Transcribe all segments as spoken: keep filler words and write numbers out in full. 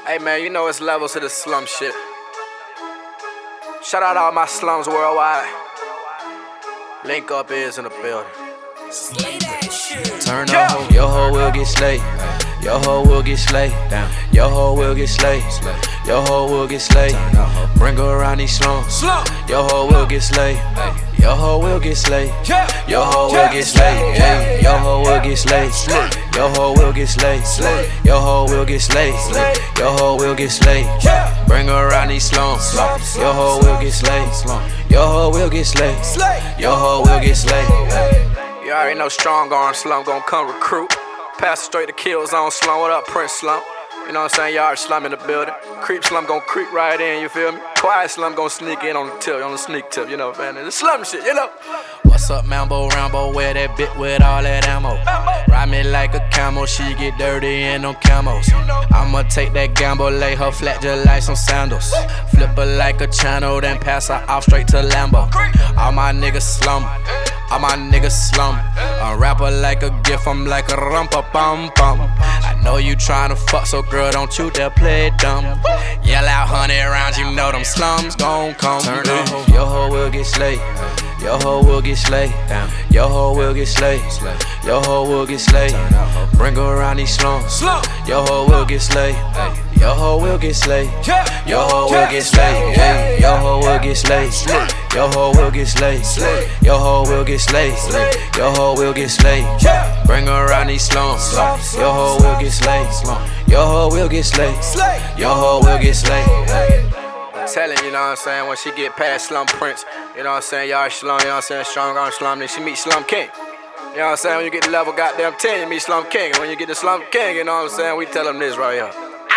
Hey man, you know it's levels to the slum shit. Shout out all my slums worldwide. Link up is in the building. Slay that shit. Turn up, your hoe will get slayed. Your hoe will get slayed. Your hoe will get slayed. Your hoe will get slayed. Bring her around these slums. Your hoe will get slayed. Your hoe will get slayed. Your hoe will get slayed. Your hoe will get slayed. Your hoe will get slayed. Your hoe will get slayed. Your hoe will get slayed. Bring her around these slums. Your hoe will get slayed. Your hoe will get slayed. Your hoe will get slayed. You already know strong arm slum gon' come recruit. Pass straight to kill zone slum. What up, Prince Slum? You know what I'm saying? Yard slum in the building. Creep slum gon' creep right in, you feel me? Quiet slum gon' sneak in on the tip, on the sneak tip, you know what I'm saying? The slum shit, you know? What's up, Mambo Rambo? Wear that bit with all that ammo. Ride me like a camel, she get dirty in them camos. I'ma take that gamble, lay her flat just like some sandals. Flip her like a channel, then pass her off straight to Lambo. All my niggas slum, all my niggas slum. I rap her like a gift, I'm like a rumpa bum bum. I know you tryna fuck, so girl, don't you dare play dumb. Yell out hundred rounds, you know them slums gon' come. Turn up, your hoe will get slayed. Your hoe will get slayed. Your hoe will get slayed. Your hoe will get slayed. Bring her around these slums. Your hoe will get slayed. Your hoe will get slayed. Your hoe will get slayed. Your hoe will get slayed. Your hoe will get slayed. Your hoe will get slayed. Your hoe will get slayed. Bring her around these slums. Your hoe will get slayed. Your hoe will get slayed. Your hoe will get slayed. Telling, you know what I'm saying, when she get past Slum Prince, you know what I'm saying, y'all slum, you know what I'm saying, strong arm slum, then she meet Slum King. You know what I'm saying, when you get the level goddamn ten, you meet Slum King. And when you get the Slum King, you know what I'm saying, we tell him this right here.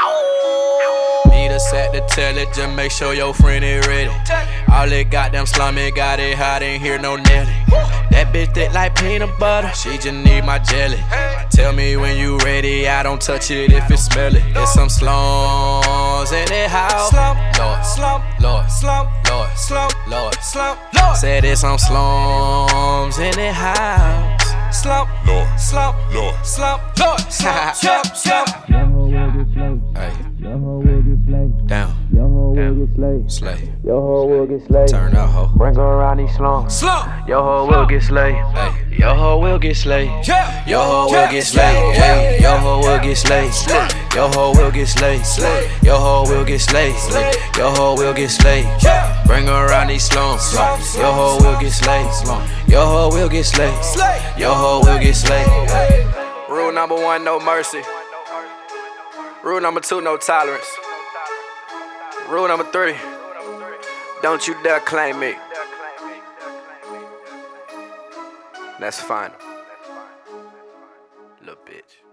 Need a set to tell it, just make sure your friend is ready. All that goddamn slummy got it hot, ain't hear no Nelly. That bitch thick like peanut butter, she just need my jelly. Tell me when you ready, I don't touch it if it smelly. There's some slums in the house. Lord, slump, Lord, slump, Lord, slump, Lord, slump, Lord. Said there's some slums in the house. Slump, Lord, slump, Lord, slump, Lord, slump, slump, slump. Hey. Down. Your hoe will get slayed. Slay. Your hoe will get slayed. Turn up, ho. Bring her around these slums. Slump. Your hoe will get slayed. Hey. Your hoe will get slayed. Your hoe will get slayed. Hey. Your hoe will get slayed. Your hoe will get slayed. Your hoe will get slayed. Your hoe will get slayed. Bring her around these slums. Your hoe will get slayed. Your hoe will get slayed. Your hoe will get slayed. Rule number one, no mercy. Rule number two, no tolerance. Rule number three, don't you dare claim me. That's final. Little bitch.